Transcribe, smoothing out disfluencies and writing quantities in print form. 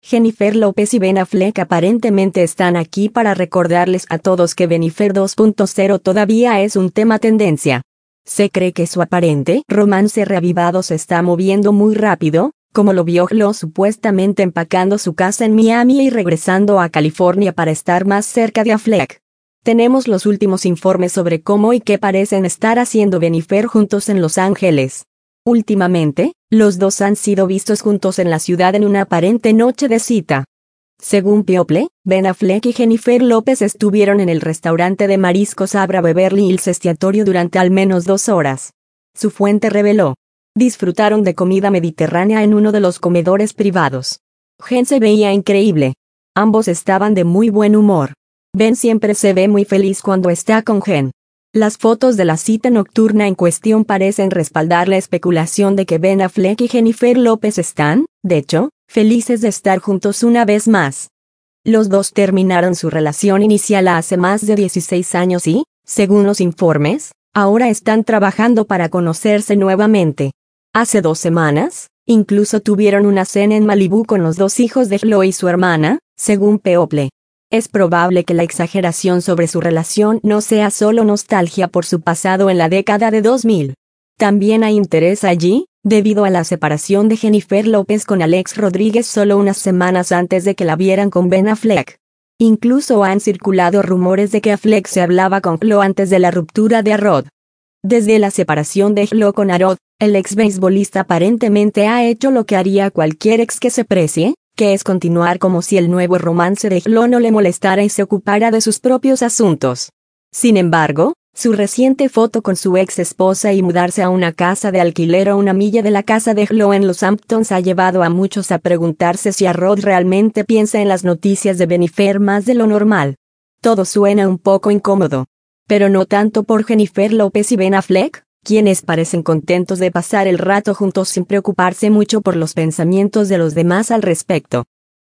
Jennifer López y Ben Affleck aparentemente están aquí para recordarles a todos que Bennifer 2.0 todavía es un tema tendencia. Se cree que su aparente romance reavivado se está moviendo muy rápido, como lo vio Khloe supuestamente empacando su casa en Miami y regresando a California para estar más cerca de Affleck. Tenemos los últimos informes sobre cómo y qué parecen estar haciendo Bennifer juntos en Los Ángeles. Últimamente, los dos han sido vistos juntos en la ciudad en una aparente noche de cita. Según People, Ben Affleck y Jennifer López estuvieron en el restaurante de mariscos Abra Beverly Hills Estiatorio durante al menos 2 horas. Su fuente reveló. Disfrutaron de comida mediterránea en uno de los comedores privados. Jen se veía increíble. Ambos estaban de muy buen humor. Ben siempre se ve muy feliz cuando está con Jen. Las fotos de la cita nocturna en cuestión parecen respaldar la especulación de que Ben Affleck y Jennifer López están, de hecho, felices de estar juntos una vez más. Los dos terminaron su relación inicial hace más de 16 años y, según los informes, ahora están trabajando para conocerse nuevamente. Hace 2 semanas, incluso tuvieron una cena en Malibú con los 2 hijos de Khloe y su hermana, según People. Es probable que la exageración sobre su relación no sea solo nostalgia por su pasado en la década de 2000. También hay interés allí, debido a la separación de Jennifer López con Alex Rodríguez solo unas semanas antes de que la vieran con Ben Affleck. Incluso han circulado rumores de que Affleck se hablaba con Khloe antes de la ruptura de A-Rod. Desde la separación de Khloe con A-Rod, el ex beisbolista aparentemente ha hecho lo que haría cualquier ex que se precie, que es continuar como si el nuevo romance de Khloe no le molestara y se ocupara de sus propios asuntos. Sin embargo, su reciente foto con su ex esposa y mudarse a una casa de alquiler a 1 milla de la casa de Khloe en Los Hamptons ha llevado a muchos a preguntarse si A-Rod realmente piensa en las noticias de Bennifer más de lo normal. Todo suena un poco incómodo. Pero no tanto por Jennifer López y Ben Affleck, quienes parecen contentos de pasar el rato juntos sin preocuparse mucho por los pensamientos de los demás al respecto.